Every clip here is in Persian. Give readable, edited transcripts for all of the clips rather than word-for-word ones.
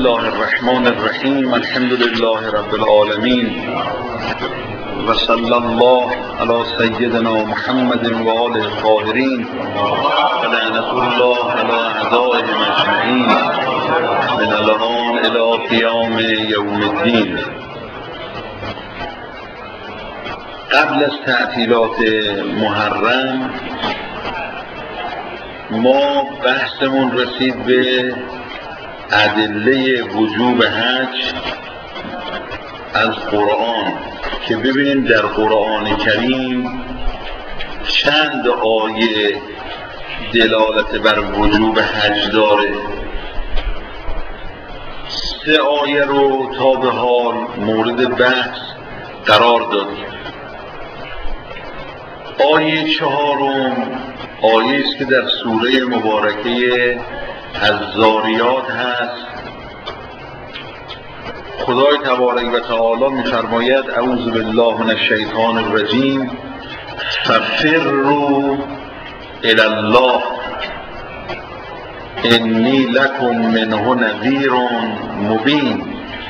الله الرحمن الرحیم. الحمد لله رب العالمین و صلی الله علی سیدنا محمد و آله الطاهرین و لعنة الله علی اعدائهم اجمعین من الان الی قیام یوم الدین. قبل از تعطیلات محرم ما بحثمون رسید به ادله وجوب حج از قرآن که ببینیم در قرآن کریم چند آیه دلالت بر وجوب حج داره. 3 آیه رو تا به حال مورد بحث قرار دادیم. آیه 4 آیه است که در سوره مبارکه الذاریات هست. خدای تبارک و تعالی می‌فرماید اعوذ بالله من الشیطان الرجیم ففروا الی الله انی لکم منه نذیر مبین.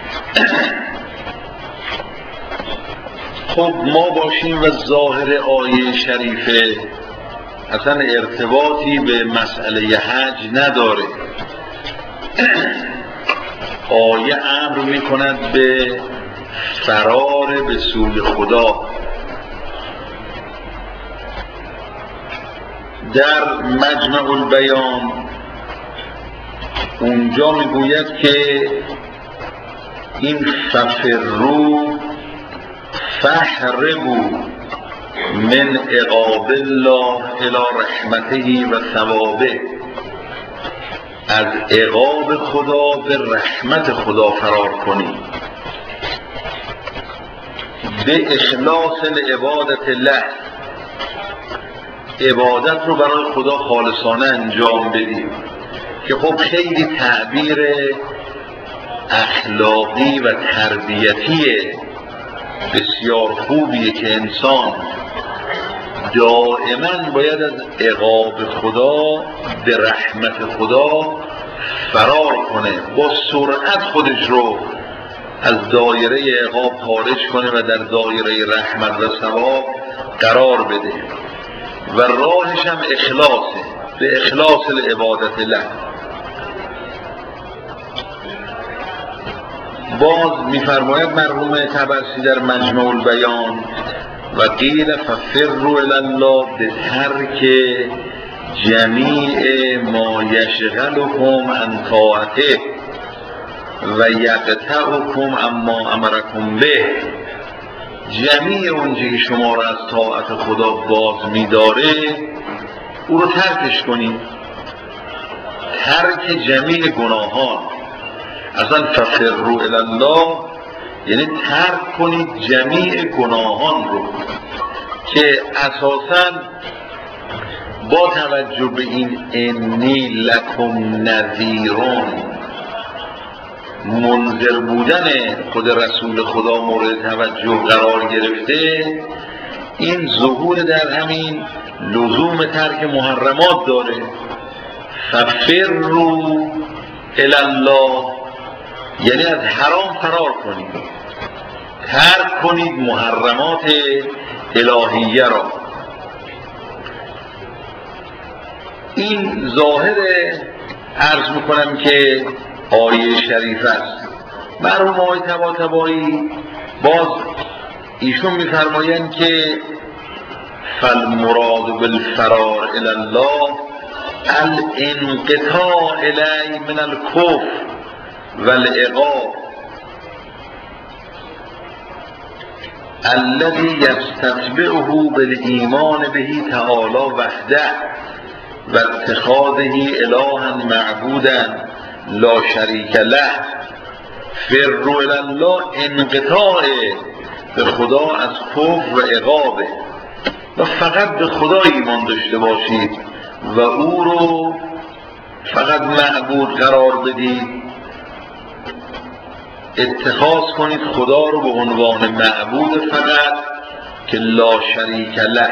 خب ما باشیم و ظاهر آیه شریفه اصلا ارتباطی به مسئله حج نداره. آیه امر میکند به فرار به سوی خدا. در مجمع البیان اونجا میگوید که این ففروا فاهربوا من عقاب الله الی رحمته و ثوابه، از عقاب خدا به رحمت خدا فرار کنید به اخلاص لعبادت الله، عبادت رو برای خدا خالصانه انجام بدید که خب خیلی تعبیر اخلاقی و تربیتی بسیار خوبیه که انسان دائما باید از عقاب خدا به رحمت خدا فرار کنه، با سرعت خودش رو از دایره عقاب خارج کنه و در دایره رحمت و ثواب قرار بده و راهش هم اخلاصه، به اخلاص لعبادت الله. باز میفرماید مرحوم طبرسی در مجمع البیان و قیل ففروا الی الله به ترک جمیع ما یشغلکم عن طاعته و یقطعکم اما امرکم به، جمیع اونچه که شما را از طاعت خدا باز می‌داره او رو ترکش کنید. ترک جمیع گناهان، اصلا ففروا الی الله یعنی ترک کنید جمیع گناهان رو که اساساً با توجه به این انی لکم نذیرون، منذر بودن خود رسول خدا مورد توجه قرار گرفته، این ظهور در همین لزوم ترک محرمات داره. ففروا الی الله یعنی از حرام فرار کنید، ترک کنید محرمات الهیه را. این ظاهر عرض میکنم که آیه شریف است. مرحوم آقای طباطبایی باز ایشون میفرمایند که فالمراد بالفرار الی الله الانقطاع الیه من الکفر والعقاب الذي يستتبعه بالإيمان به تعالى وحده و اتخاذه الها معبودا لا شریک له. فروا الی الله انقطاع به خدا از کفر و عقابه و فقط به خدا ایمان داشته باشید و او رو فقط معبود قرار بدید، اتخاذ کنید خدا رو به عنوان معبود فقط که لا شریک له.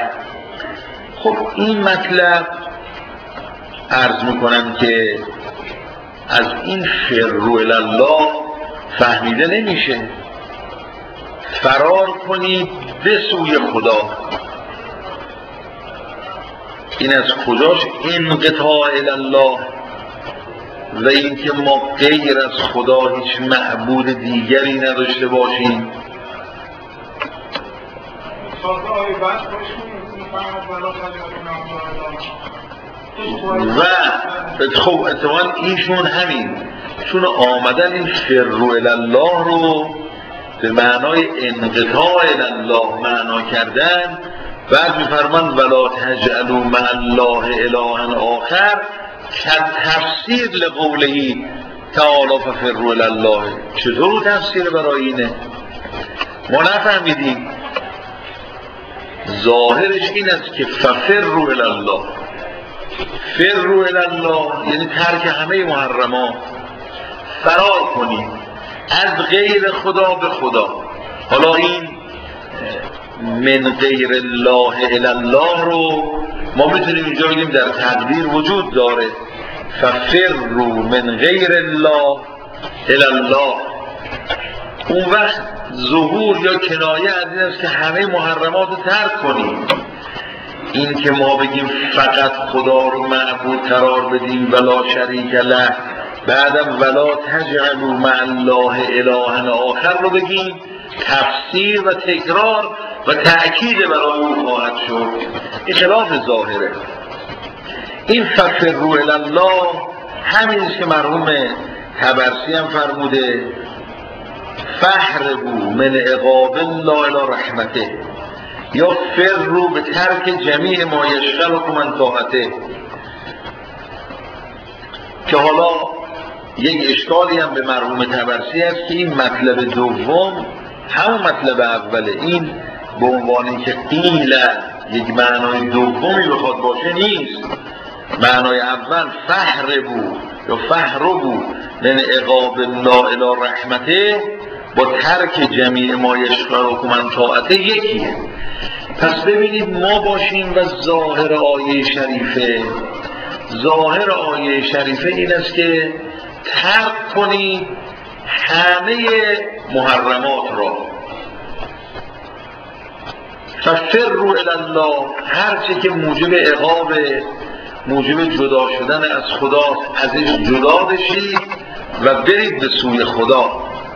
خب این مطلب عرض میکنم که از این فروا الی الله فهمیده نمیشه. فرار کنید به سوی خدا. این از کجاش انقطاع الی الله و اینکه ما غیر از خدا هیچ معبود دیگری نداشته باشیم. و خب اتفاقا ایشون همین چون آمدن این فروا الی الله رو به معنای انقطاع الی الله معنا کردن، بعد میفرمان ولا تجعلوا مع الله الها آخر تفسیر لقوله تعالی ففروا الی الله. چطور تفسیر برای اینه؟ ما نفهمیدیم. ظاهرش این است که ففروا الی الله، فروا الی الله یعنی ترک همه محرمات، فرار کنید از غیر خدا به خدا. حالا این من غیر الله الی الله رو ما میتونیم اینجا بگیم در تقدیر وجود داره. ففروا من غیر الله الی الله. اون وقت ظهور یا کنایه از این است که همه محرمات رو ترک کنیم. این که ما بگیم فقط خدا رو معبود قرار بدیم ولا شریک له، بعدم ولا تجعلوا مع الله الها آخر رو بگیم، تفسیر و تکرار و تأکید برای اون خواهد شد. این خلاف ظاهره. این ففروا الی الله همینیست که مرحوم طبرسی هم فرموده فهربوا من عقاب الله الی رحمته، یا فروا به ترک جمیع ما یشغلکم عن طاعته. که حالا یک اشکالی هم به مرحوم طبرسی هست که این مطلب دوم همون مطلب اوله، این به عنوانی که قیل یک معنای دومی بخواد باشه نیست. معنای اول فهربوا یا فهربوا من عقاب الله الی رحمته با ترک جمیع ما یشغلکم عن طاعته یکیه. پس ببینید ما باشیم و ظاهر آیه شریفه، ظاهر آیه شریفه این است که ترک کنید همه محرمات را. ففروا الی الله، هرچه که موجب عقاب، موجب جدا شدن از خدا، ازش جدا بشید و برید به سوی خدا.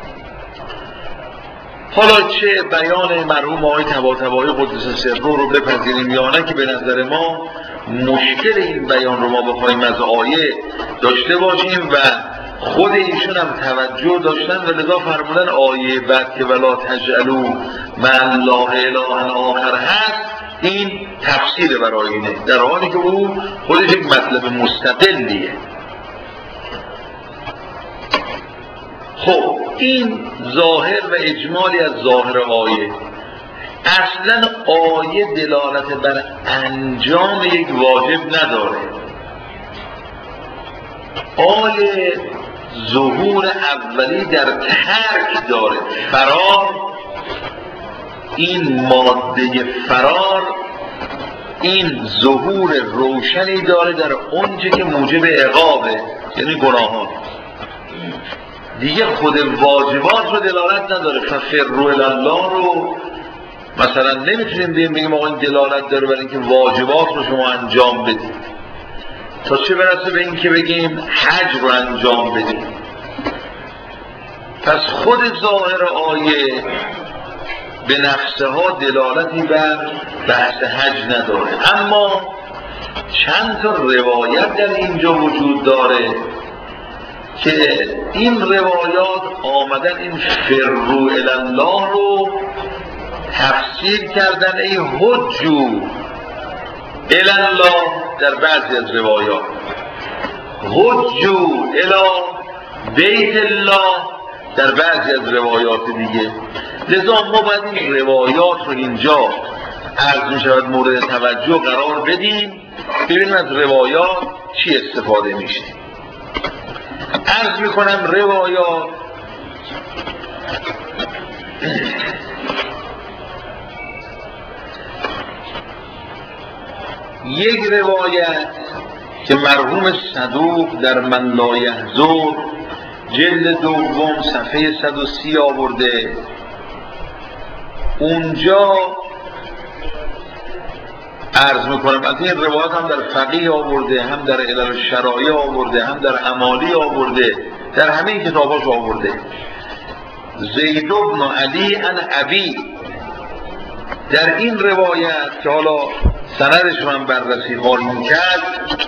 حالا چه بیان مرحوم آقای طباطبایی قدس سره رو بپذیریم یا نه که به نظر ما مشکل این بیان رو ما بخوایم از آیه داشته باشیم و خود ایشون هم توجه داشتن و لذا فرمودن آیه بعد که ولا تجعلوا مع الله الها آخر هست این تفسیر برای اینه، در حالی که او خودش یک مطلب مستقلیه. خب این ظاهر و اجمالی از ظاهر آیه. اصلا آیه دلالت بر انجام یک واجب نداره. آیه ظهور اولی در ترک داره. فرار، این ماده فرار این ظهور روشنی داره در اونچه که موجب عقابه، یعنی گناهان. دیگه خود واجبات رو دلالت نداره. ففروا الی الله رو مثلا نمیتونیم بگیم آقا این دلالت داره برای اینکه واجبات رو شما انجام بدید، تا چه برسه به این که بگیم حج رو انجام بدید. پس خود ظاهر آیه به نفسه ها دلالتی بر بحث حج نداره، اما چند تا روایت در اینجا وجود داره که این روایات آمدن این فروا الی الله رو تفسیر کردن ای حجو الی الله در بعضی از روایات، حجو الی بیت الله در بعضی از روایات دیگه. لذا ما باید این روایات رو اینجا عرض می شود مورد توجه قرار بدیم، ببینیم از روایات چی استفاده میشه. عرض می کنم روایات یک روایت که مرحوم صدوق در من لا یحضر جلد دوم صفحه 130 آورده. اونجا عرض میکنم از این روایت هم در فقیه آورده، هم در علل الشرایع آورده، هم در امالی آورده، در همه این کتاباش آورده. زید بن علی عن ابی، در این روایت که حالا سندش من بررسی خواهیم کرد،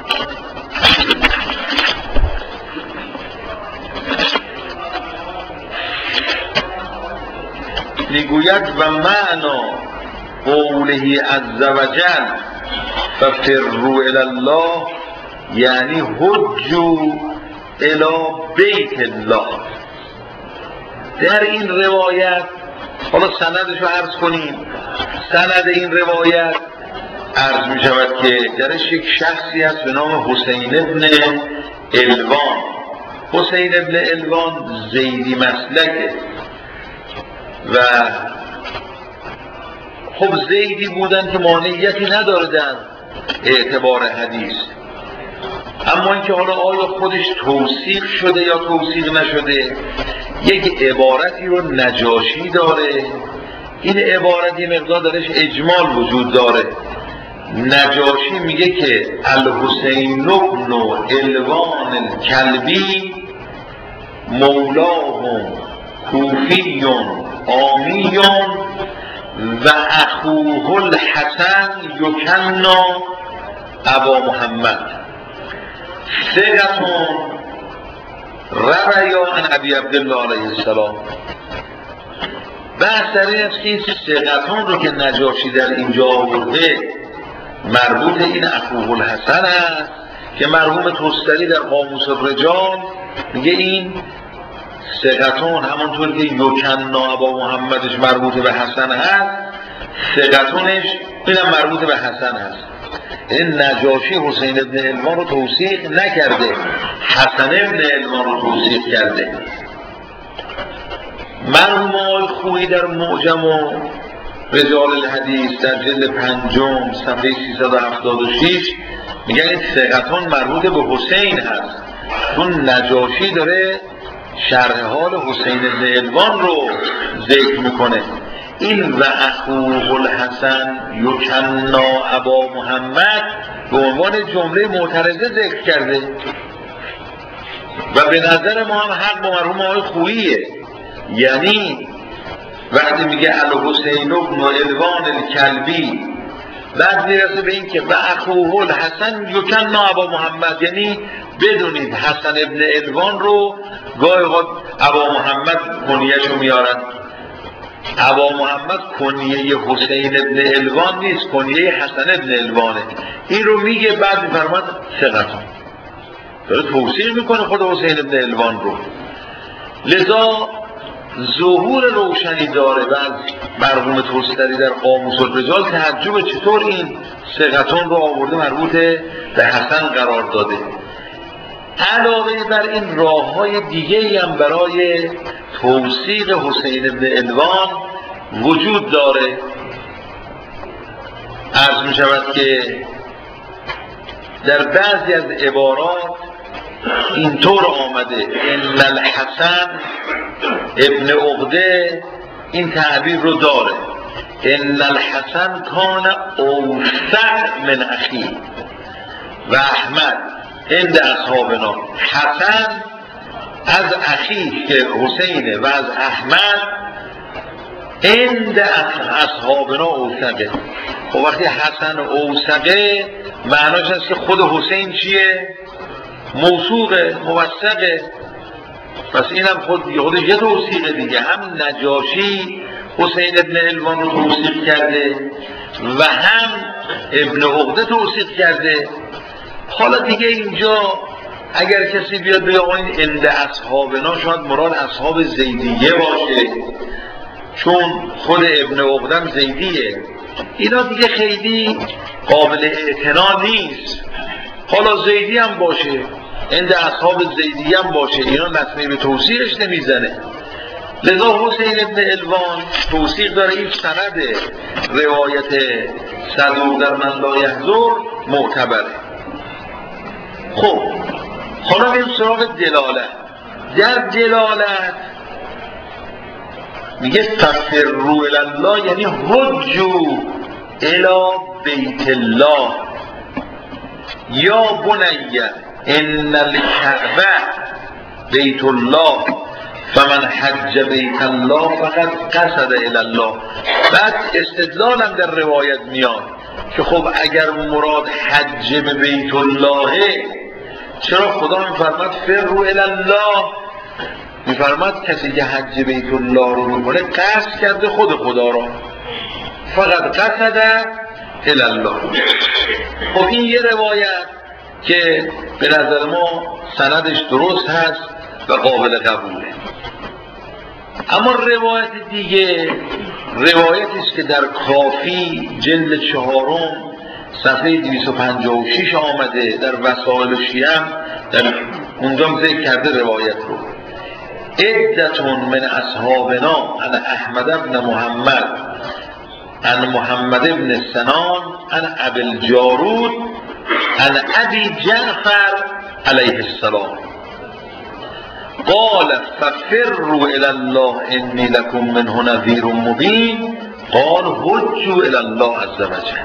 میگوید و معنا قوله عز وجل ففروا الی الله، یعنی حجوا الی بیت الله. در این روایت حالا سندش رو عرض کنیم. سند این روایت عرض می شود که درش یک شخصی هست به نام حسین ابن الوان. حسین ابن الوان زیدی مسلکه و خب زیدی بودن که مانعیتی نداره در اعتبار حدیث، اما اینکه حالا آیا خودش توثیق شده یا توثیق نشده، یک عبارتی رو نجاشی داره. این عبارت یه مقدار درش اجمال وجود داره. نجاشی میگه که الحسین بن الوان الکلبی مولاهم کوفی آمی و اخوه الحسن یکنا ابا محمد ثقة رویا عن ابی عبدالله علیه السلام. بحث در این است که این ثقتان رو که نجاشی در اینجا آورده مربوط این اخوه الحسن است که مرحوم توستری در قاموس الرجال میگه این ثقتان همانطور که یکنا ابا محمدش مربوط به حسن هست، ثقتانش اینم مربوط به حسن هست. این نجاشی حسین ابن الوان رو توثیق نکرده، حسن ابن الوان رو توثیق کرده. مرحوم آقای خویی در معجم و رجال الحدیث در جلد 5 صفحه 376 میگن این ثقتان مربوط به حسین هست، چون نجاشی داره شرح حال حسین ابن الوان رو ذکر میکنه. این و اخوه الحسن یکنا ابا محمد به عنوان جمله معترضه ذکر کرده و به نظر ما هم حق با مرحوم آقای خوییه. یعنی وقتی میگه الحسین بن الوان الکلبی، بعد میرسه به این که و اخوه الحسن یکنا ابا محمد، یعنی بدونید حسن ابن الوان رو گاهی اوقات ابا محمد کنیه‌شو میارن. ابا محمد کنیه حسین ابن الوان نیست، کنیه حسن ابن الوانه. این رو میگه بعد میفرماد ثقتان، داره توصیح میکنه خود حسین ابن الوان رو. لذا ظهور روشنی داره و از مرحوم توستری در قاموس الرجال تعجب چطور این ثقتان رو آورده مربوط به حسن قرار داده. علاوه بر این راه‌های دیگه‌ای هم برای توثیق حسین ابن الوان وجود داره. عرض می شود که در بعضی از عبارات اینطور آمده ان الحسن ابن عقده این تعبیر رو داره، ان الحسن کان اوسع من اخی و احمد عند اصحابنا. حسن از اخی که حسینه و از احمد عند اصحابنا اوثقه. خب وقتی حسن اوثقه معناش هست که خود حسین چیه؟ موثوقه، موثقه. پس اینم خودش یه توثیقه دیگه. هم نجاشی حسین ابن الوان رو توثیق کرده و هم ابن عقده توثیق کرده. حالا دیگه اینجا اگر کسی بیاد بگه آقا این عند اصحابنا، شاید مراد اصحاب زیدیه باشه، چون خود ابن عقدم زیدیه. اینا دیگه خیلی قابل اعتنا نیست. حالا زیدی هم باشه، عند اصحاب زیدی هم باشه، اینا نتنی به توصیقش نمیزنه. لذا حسین ابن الوان توثیق داره. این سند روایت صدوق در من لا یحضر معتبره. خب حالا بریم سراغ دلالت. در دلالت میگه ففروا الی الله، یعنی حجوا الی بیت الله یا بنی ان الکعبه بیت الله فمن حج بیت الله فقد قصد الی الله. بعد استدلال هم در روایت میاد که خب اگر مراد حج به بیت الله، چرا خدا میفرماد فروا الی الله؟ میفرماد کسی که حج بیت الله رو میکنه قصد کرده خود خدا را، فقط قصد الی الله. خب این یه روایت که به نظر ما سندش درست هست و قابل قبوله. اما روایت دیگه روایتی است که در کافی جلد 4 صفحه 256 آمده، در وسائل شیعه در اونجا ذکر کرده روایت رو. عدتون من اصحابنا عن احمد بن محمد عن محمد بن سنان عن ابی الجارود عن ابی جعفر علیه السلام قال ففروا الی الله انی لکم منه نذیر مبین قال حجوا الی الله عز وجل.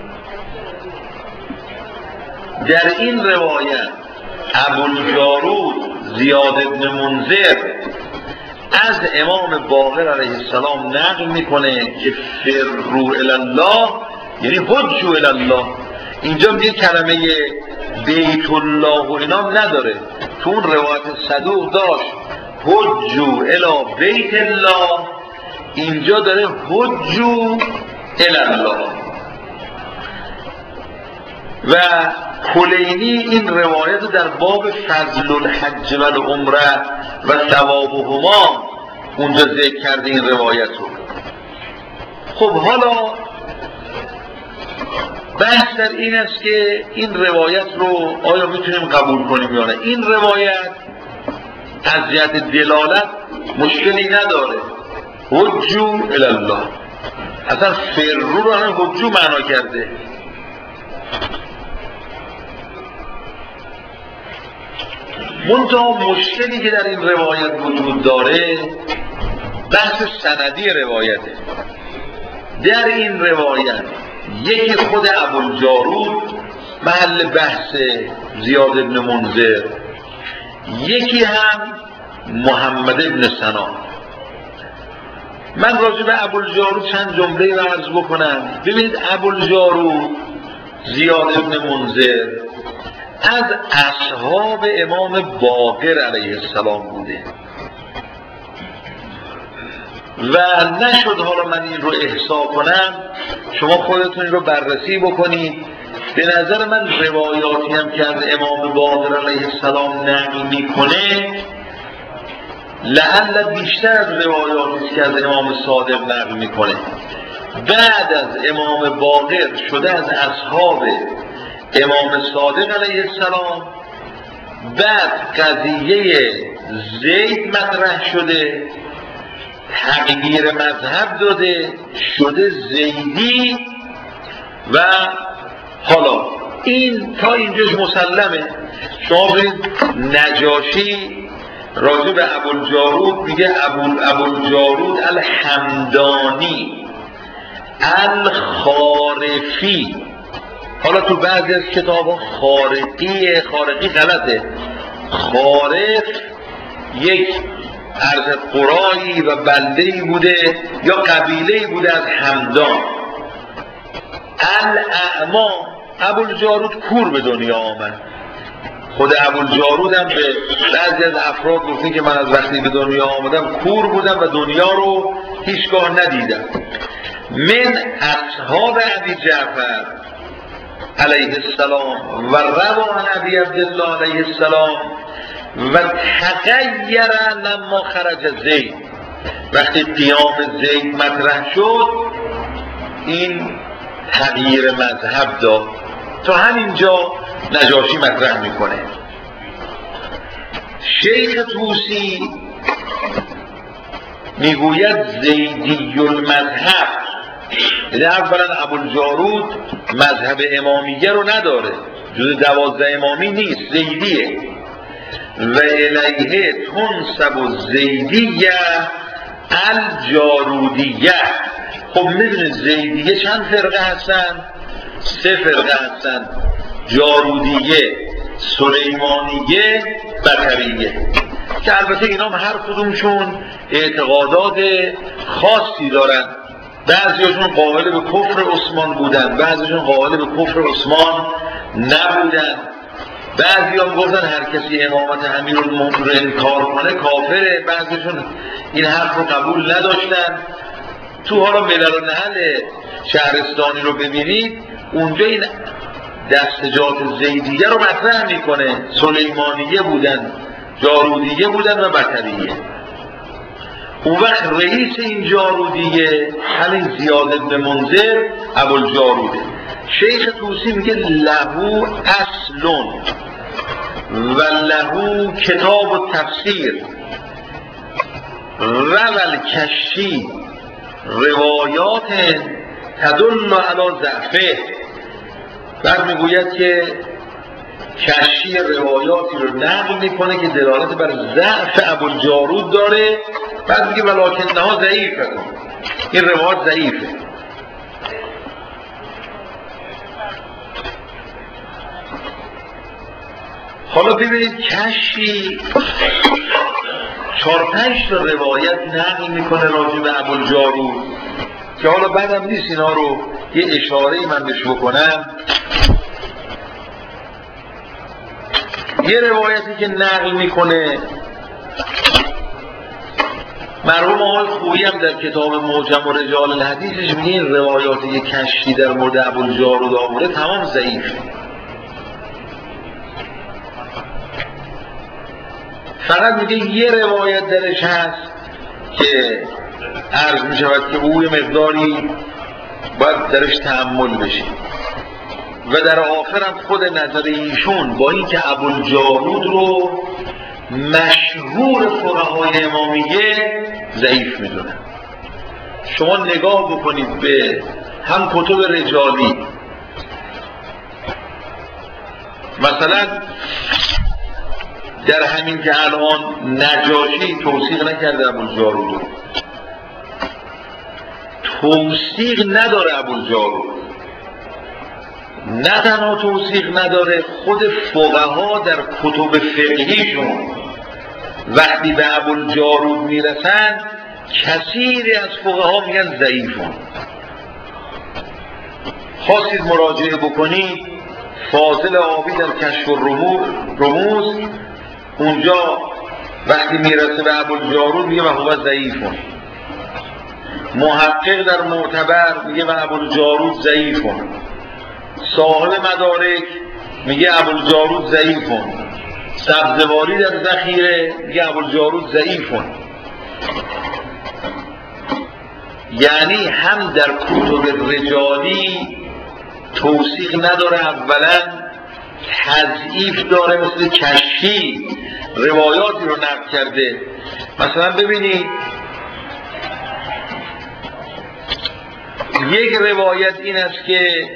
در این روایت ابوالجارود زیاد بن منذر از امام باقر علیه السلام نقل میکنه که فروا الی الله یعنی حجوا الی الله. اینجا میگه کلمه بیت الله و اینا نداره، تو اون روایت صدوق داشت حجوا الی بیت الله، اینجا داره حجوا الی الله. و کلینی این روایت در باب فضل الحج و العمره و ثوابهما اونجا ذکر کرده این روایت رو. خب حالا بحث در این است که این روایت رو آیا میتونیم قبول کنیم یا نه. این روایت از جهت دلالت مشکلی نداره، حجوا الی الله، اصلا فروا رو هم حجوا معنا کرده. منتها مشکلی که در این روایت وجود داره بحث سندی روایته. در این روایت یکی خود ابوالجارود محل بحث زیاد بن منذر، یکی هم محمد بن سنان. من راجع به ابوالجارود چند جمله رو عرض بکنم. ببینید ابوالجارود زیاد بن منذر از اصحاب امام باقر علیه السلام بوده و نشد حالا من این رو احصا کنم، شما خودتون این رو بررسی بکنید. به نظر من روایاتی هم که از امام باقر علیه السلام نقل میکنه لعل بیشتر از روایاتی که از امام صادق نقل میکنه. بعد از امام باقر شده از اصحاب امام صادق علیه السلام، بعد قضیه زید مطرح شده، تغییر مذهب داده شده زیدی و حالا این تا اینجاش مسلمه. شما برید نجاشی راجع به ابوالجارود میگه ابوالجارود الحمدانی الخارفی. حالا تو بعضی از کتاب‌ها خارقی غلطه. خارف یک عرض قرایی و بلده‌ای بوده یا قبیله‌ای بوده از همدان. الاعما ابوالجارود کور به دنیا آمد. خود ابوالجارود هم به بعضی از افراد گفته که من از وقتی به دنیا آمدم کور بودم و دنیا رو هیچگاه ندیدم. من اصحاب ابی جعفر علیه السلام و روان ابی عبدالله علیه السلام و تغییر لما خرج زید. وقتی قیام زید مطرح شد این تغییر مذهب داد. تا همینجا نجاشی مطرح میکنه. شیخ طوسی میگوید زیدی المذهب، یعنی اولا ابوالجارود مذهب امامیه رو نداره، جز 12 امامی نیست، زیدیه. و الیه تنسب الزیدیه الجارودیه. خب میدونید زیدیه چند فرقه هستن؟ 3 فرقه هستن: جارودیه، سلیمانیه، بطریه، که البته اینا هر کدومشون اعتقادات خاصی دارن. بعضیشون قائل به کفر عثمان بودن، بعضیشون قائل به کفر عثمان نبودن. بعضی هم گفتن هر کسی امامت امیرالمومنین رو انکار کنه کافره. بعضیشون این حرف رو قبول نداشتن. تو حالا ملل و نحل شهرستانی رو ببینید، اونجا این دستجات زیدیه رو مطرح میکنه. سلیمانیه بودن، جارودیه بودن و بطریه. اون وقت رئیس این جارودیه همین زیاد بن منذر ابوالجاروده. شیخ طوسی میگه لهو اصلون و لهو کتاب و تفسیر و والکشی روایات تدل علی ضعفه. بعد میگوید که کشی روایاتی رو نقل میکنه که دلالت بر ضعف ابوالجارود داره. بعد میگه ولکنها ضعیفه، این روایات ضعیفه. حالا ببینید کشی 4-5 تا روایت نقل میکنه راجع به ابوالجارود که حالا بعدم نیست اینا رو یه اشاره‌ای من بهش بکنم. یه روایتی که نقل میکنه مرحوم آقای خویی هم در کتاب معجم و رجال الحدیثش میگه این روایاتی که کشی در مورد ابوالجارود آورده تمام ضعیفه. فقط میگه یه روایت درش هست که عرض میشود که او یه مقداری باید درش تأمل بشه و در آخرم خود نظر ایشون با این که ابوالجارود رو مشهور فقهای امامیه ضعیف میدونن. شما نگاه بکنید به هم کتب رجالی، مثلا در همین که الان نجاشی توثیق نکرده ابوالجارود رو، توثیق نداره ابوالجارود، نه تنها توثیق نداره، خود فقها در کتب فقهیشون وقتی به ابوالجارود میرسن کثیری از فقها میگن ضعیفون. خواستید مراجعه بکنید فاضل آبی در کشف الرموز اونجا وقتی میرسه به ابوالجارود میگه و هو ضعیفون. محقق در معتبر میگه و ابوالجارود ضعیفون. صاحب مدارک میگه ابوالجارود ضعیفون. سبزواری در ذخیره میگه ابوالجارود ضعیفون. یعنی هم در کتب رجالی توثیق نداره، اولا تضعیف داره، مثل کشفی روایاتی رو نقل کرده. مثلا ببینید یک روایت این است که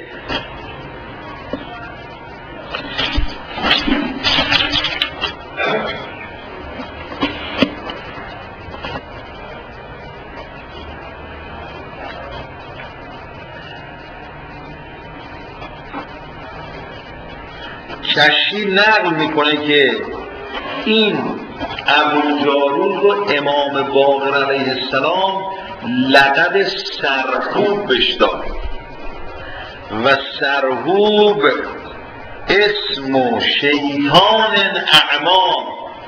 کشی نقل میکنه که این ابوالجارود رو امام باقر علیه السلام لقب سرهوب بهش داد و سرهوب اسم شیطان اعما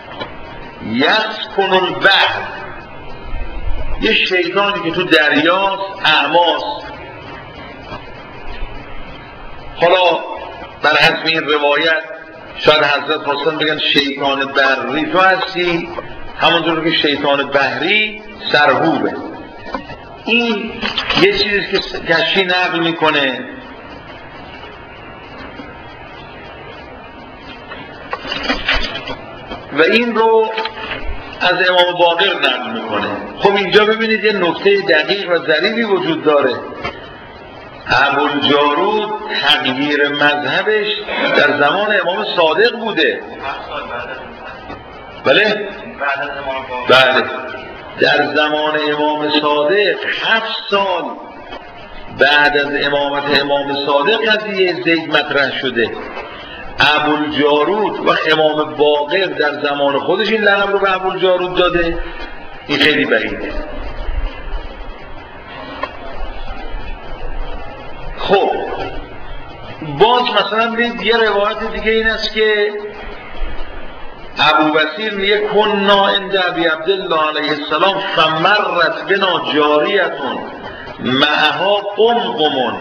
یسکن البحر، یه شیطانی که تو دریاست، اعماست. حالا بر حسب این روایت شاید حضرت خواستن بگن شیطان بری تو هستی، همونطور که شیطان بحری سرهوبه. این یه چیزی که کشی نقل میکنه. و این رو از امام باقر نقل میکنه. خب اینجا ببینید یه نکته دقیق و ظریفی وجود داره. ابوالجارود تغییر مذهبش در زمان امام صادق بوده. بله؟ بله، در زمان امام صادق 7 سال بعد از امامت امام صادق قضیه زید مطرح شده. ابوالجارود و امام باقر در زمان خودش این لقب رو به ابوالجارود داده. این خیلی بعیده. خب باز مثلا بید یه روایت دیگه این است که ابو بصیر میگه کنا عند ابی عبدالله علیه السلام فمرت بنا جاریتون معها قمقم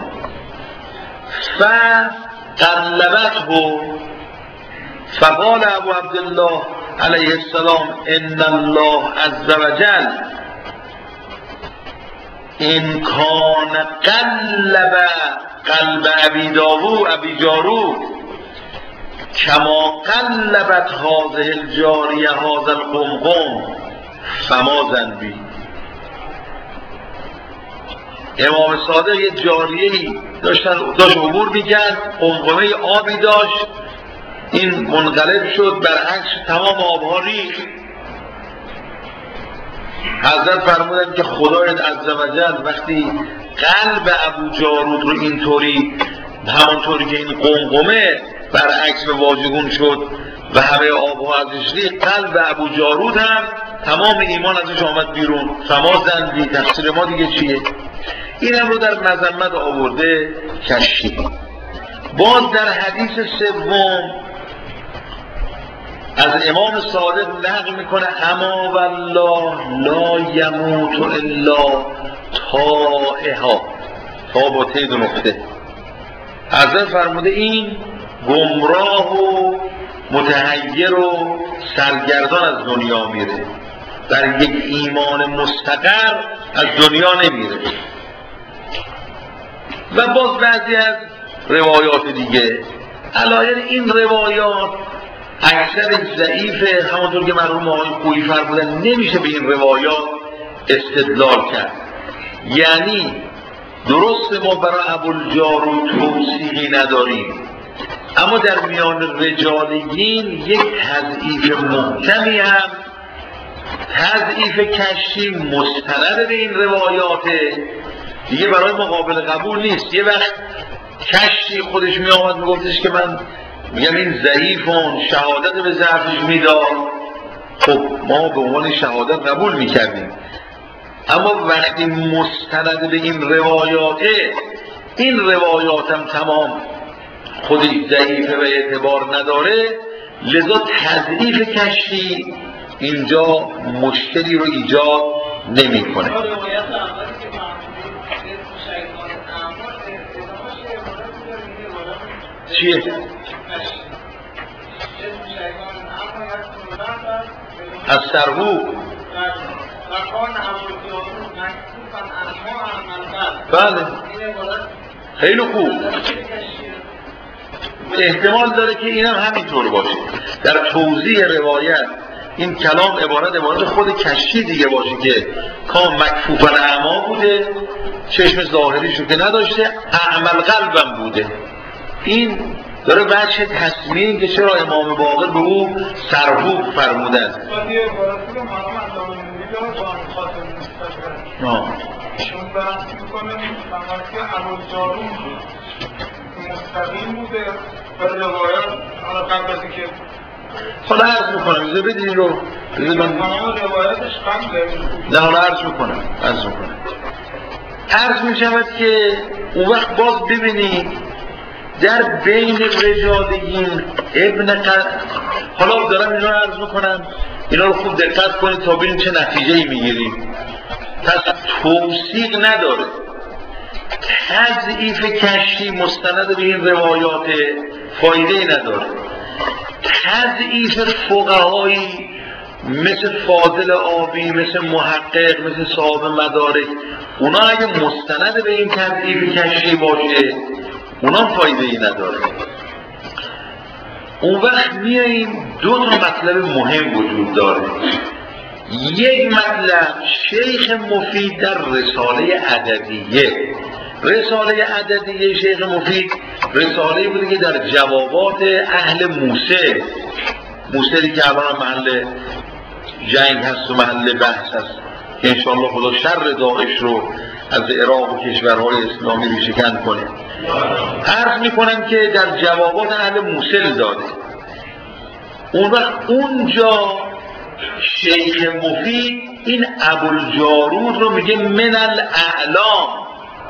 فقلبته فقال ابو عبدالله علیه السلام ان الله عز وجل ان کان قلب قلب ابی جارود کما قلبت هذه الجاریه هذا القمقم فما ذنبی. امام صادق یه جاریه‌ای داشت عبور می‌کرد، قمقمه آبی داشت، این منقلب شد برعکس تمام آبها ریخت. حضرت فرمودند که خدای عزوجل وقتی قلب ابو جارود رو اینطوری همانطوری که این قمقمه برعکس به واژگون شد و همه آبها ازش ریخت، قلب ابو جارود هم تمام ایمان ازش آمد بیرون. فما ذنبی، تقصیر ما دیگه چیه؟ این هم رو در مذمت آورده کشی. باز در حدیث سوم از امام صادق نقل میکنه اما والله لا یموت الا طائها، تا با ته دو نقطه. حضرت فرموده این گمراه و متحیر و سرگردان از دنیا میره، در یک ایمان مستقر از دنیا نمیره. و باز بعضی از روایات دیگه علاین این روایات اکثر ضعیفه، همونطور که مرحوم آقای خویی فرمودن نمیشه به این روایات استدلال کرد. یعنی درست ما برای ابوالجارود توصیحی نداریم، اما در میان رجالیین یک تضعیف محکمی هم، تضعیف کشی مستند به این روایاته دیگه، برای مقابل قبول نیست. یه وقت کشی خودش می آمد می گفتش که من میگم این ضعیفون، شهادت به ضعفش میداد، خب ما به عنوان شهادت قبول میکردیم. اما وقتی مستند به این روایاته، این روایات هم تمام خودش ضعیفه و اعتبار نداره، لذا تضعیف کشی اینجا مشکلی رو ایجاد نمی کنه. چیه؟ از سرهو. بله خیلی خوب، احتمال داره که این هم همینطور باشه. در توضیح روایت این کلام عبارت خود کشی دیگه باشه که کام مکفوف الاعما بوده، چشم ظاهریشو که نداشته، اعمل قلبم بوده. این داره بچه تصمیم که چرا امام باقر به او سرهوب فرمودن. چون برنسی میکنه که ابوالجارود مستقیم بوده و روایت قبل از اینکه حالا عرض میکنم ایزه بدین این رو تمام روایتش قبله. نه حالا عرض میکنم عرض میشود که اون وقت باز ببینید در بین رجالیین حالا دارم اینا رو عرض میکنم، اینا رو خوب دقت کنید تا ببینید چه نتیجه‌ای میگیریم. پس توثیق نداره، تضعیف کشی مستند به این روایات فایده نداره. تضعیف فقهایی مثل فاضل آبی، مثل محقق، مثل صاحب مدارک، اونا اگه مستند به این تضعیف کشی باشه اونا فایده ای نداره. اون وقت میاییم دو تا مطلب مهم وجود داره. یک مطلب شیخ مفید در رساله ادبیه رساله عددیه شیخ مفید رساله بوده که در جوابات اهل موسیقی که الان محل جنگ هست و محل بحث هست که انشاءالله خدا شر داعش رو از عراق و کشورهای اسلامی رو شکن کنه. عرض میکنم که در جوابات اهل موصل داده. اون وقت اونجا شیخ مفید این ابوالجارود رو میگه من الاعلام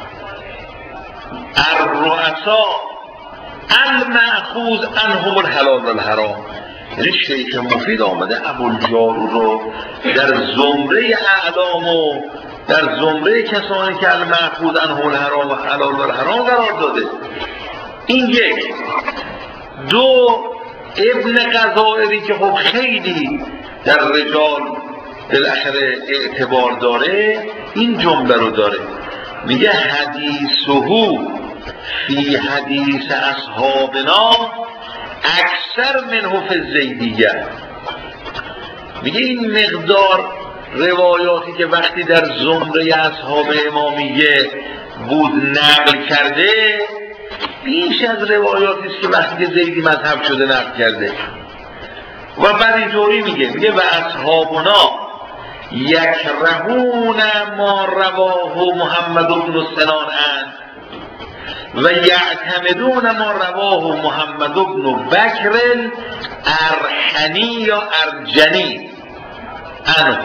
الرؤسا المأخوذ عنهم الحلال والحرام. یعنی شیخ مفید آمده ابوالجارود رو در زمره اعلام و در زمره کسانی که المأخوذ عنهم الحرام و حلال والحرام قرار داده. این یک. دو، ابن غزائری که خب خیلی در رجال بالاخره اعتبار داره این جمله رو داره، میگه حدیثهو فی حدیث اصحابنا اکثر منه فی الزیدیه. میگه این مقدار روایاتی که وقتی در زمره اصحاب امامیه بود نقل کرده بیش از روایاتی است که وقتی که زیدی مذهب شده نقل کرده. و بعد اینطوری میگه و اصحابنا یکرهون ما رواه محمد بن سنان و یعتمدون ما رواه محمد بن بکر ارحنی یا ارجنی عنه.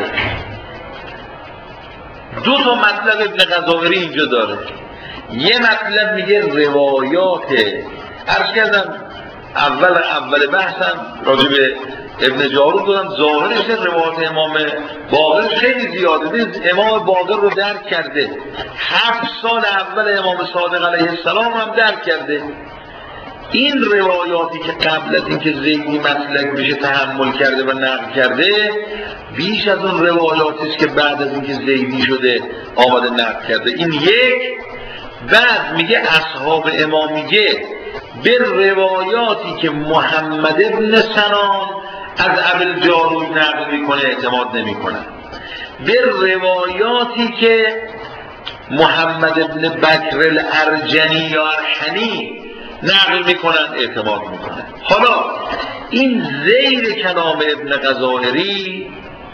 دو تا مطلب ابن غزائری اینجا داره. یه مطلب میگه روایات، عرض کردم اول بحثم راجع به ابن جارود دادم، ظاهرش روایات امام باقر خیلی زیاده. امام باقر رو درک کرده، 7 سال اول امام صادق علیه السلام هم درک کرده. این روایاتی که قبل از اینکه زیدی مسلک بشه تحمل کرده و نقل کرده بیش از اون روایاتی است که بعد از اینکه زیدی شده آمده نقل کرده. این یک. بعد میگه اصحاب امامیه به روایاتی که محمد ابن سنان از ابوالجارود نقل میکنه اعتماد نمیکنن، به روایاتی که محمد ابن بکر الارجنی یا ارحنی نقل میکنن اعتماد میکنن. حالا این زیر کلام ابن غزائری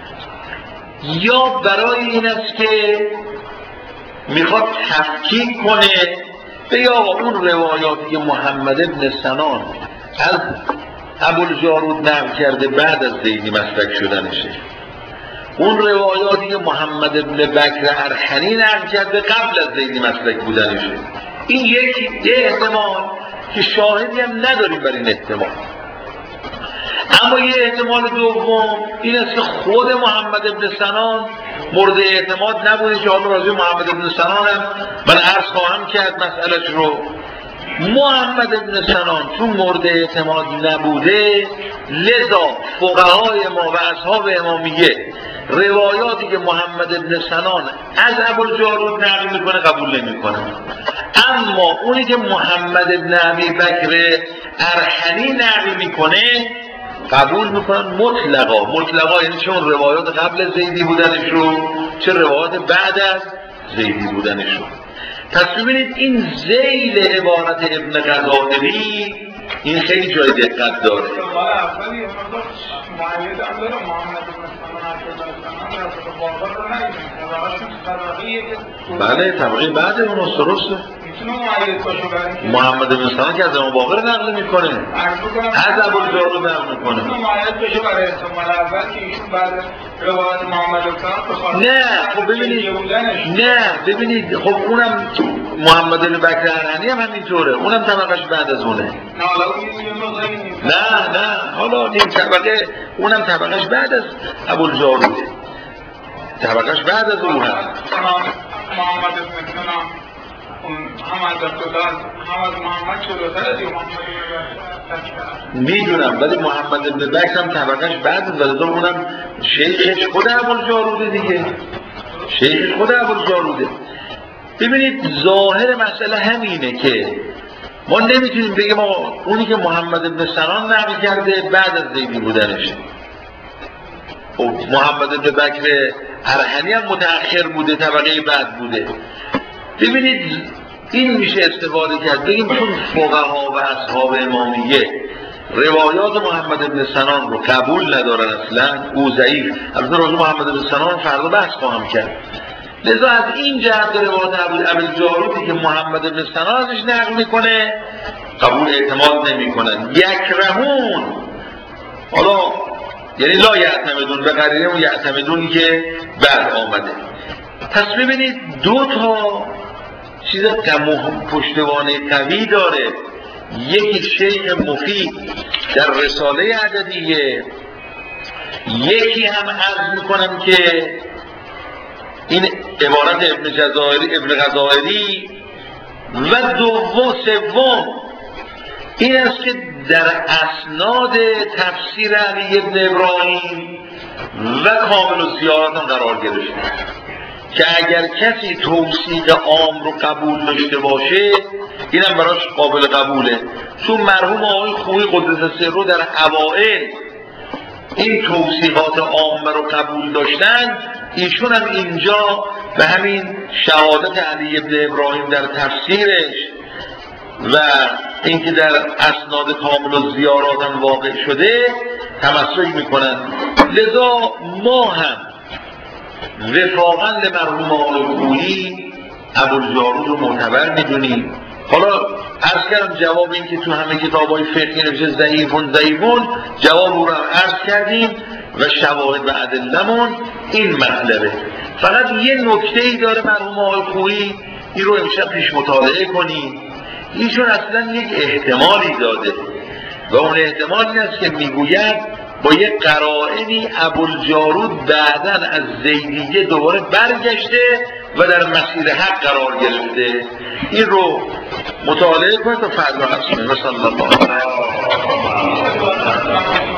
یا برای این است که میخواد تفکیک کنه به یا اون روایاتی که محمد ابن سنان از ابوالجارود نقل کرده بعد از زیدی مسلک شدنشه، اون روایاتی که محمد ابن بکر ارحنی نقل کرده قبل از زیدی مسلک بودنشه. این یه احتمال که شاهدی هم نداریم بر این احتمال. اما یه احتمال دوم این است که خود محمد ابن سنان مورد اعتماد نبوده، که حالا راجع محمد ابن سنان هم من عرض خواهم کرد مسئلهش رو. محمد ابن سنان چون مورد اعتماد نبوده لذا فقهای ما و اصحاب امامیه روایاتی که محمد ابن سنان از ابوالجارود نقل میکنه قبول نمیکنه، اما اونی که محمد ابن ابی بکر ارحنی نقل میکنه قبول میکنن مطلقا. یعنی چون روایات قبل زیدی بودنش رو چه روایات بعد از زیدی بودنش رو. پس ببینید این ذیل عبارت ابن غزائری این خیلی جای دقت داره. بله طبقه بعد اون درسته. محمد بن سنان که از امام باقر نقل میکنه، از ابوالجارود نقل میکنه. نه خب ببینید خب اونم محمد بن بکر ارحنی هم همینطوره، اونم طبقش بعد از اونه. نه حالا این طبقه اونم طبقش بعد از ابوالجاروده، طبقش بعد از اون هست. محمد بن سنان هم از عبدالله هم از محمد شده میدونم، ولی محمد بن بکر هم طبقش بعد از اونم شیخش خود ابوالجاروده دیگه، شیخش خود ابوالجاروده. ببینید ظاهر مسئله همینه که ما نمیتونیم بگیم اونی که محمد بن سنان نقل کرده بعد از زیدی بودنشه. محمد بن بکر ارحنی هم متأخر بوده، طبقه بعد بوده. ببینید این میشه استفاده کرد بگیم چون فقها و اصحاب امامیه روایات محمد بن سنان رو قبول ندارن اصلا، او ضعیف. البته راجع محمد بن سنان فردا بحث خواهم کرد. لذا از این جهت روایات ابوالجارودی که محمد بن سنان ازش نقل میکنه قبول اعتماد نمیکنن. یکرهون، حالا یعنی لا یعتمدون، به قرینه اون یعتمدونی که بعد آمده. پس ببینید دو تا چیز پشتوانه قوی داره. یکی شیخ مفید در رساله عددیه، یکی هم عرض میکنم که این عبارت ابن غزائری، و سوم این است که در اسناد تفسیر علی ابن ابراهیم و کامل الزیارات هم قرار گرفته که اگر کسی توصیق عام رو قبول داشته باشه اینم براش قابل قبوله. چون مرحوم آقای خویی قدس سره در اوائل این توصیقات عام رو قبول داشتن، ایشون هم اینجا به همین شهادت علی ابن ابراهیم در تفسیرش و اینکه در اسناد کامل و زیارات هم واقع شده تمسک میکنن. لذا ما هم وفاقا لمرحوم آقای خویی ابوالجارود رو معتبر میدونیم. حالا عرض کردم جواب این که تو همه کتاب‌های فقهی نوشته ضعیفون جواب رو عرض کردیم و شواهد و ادله‌مون این مطلبه. فقط یه نکته‌ای داره مرحوم آقای خویی، این رو امشب پیش مطالعه کنیم. ایشون اصلا یک احتمالی داده و اون احتمال این است که میگوید با یک قرائنی ابوالجارود بعداً از زیدیه دوباره برگشته و در مسیر حق قرار گرفته. این رو مطالعه کنید تا فردا هست. صلی الله علیه و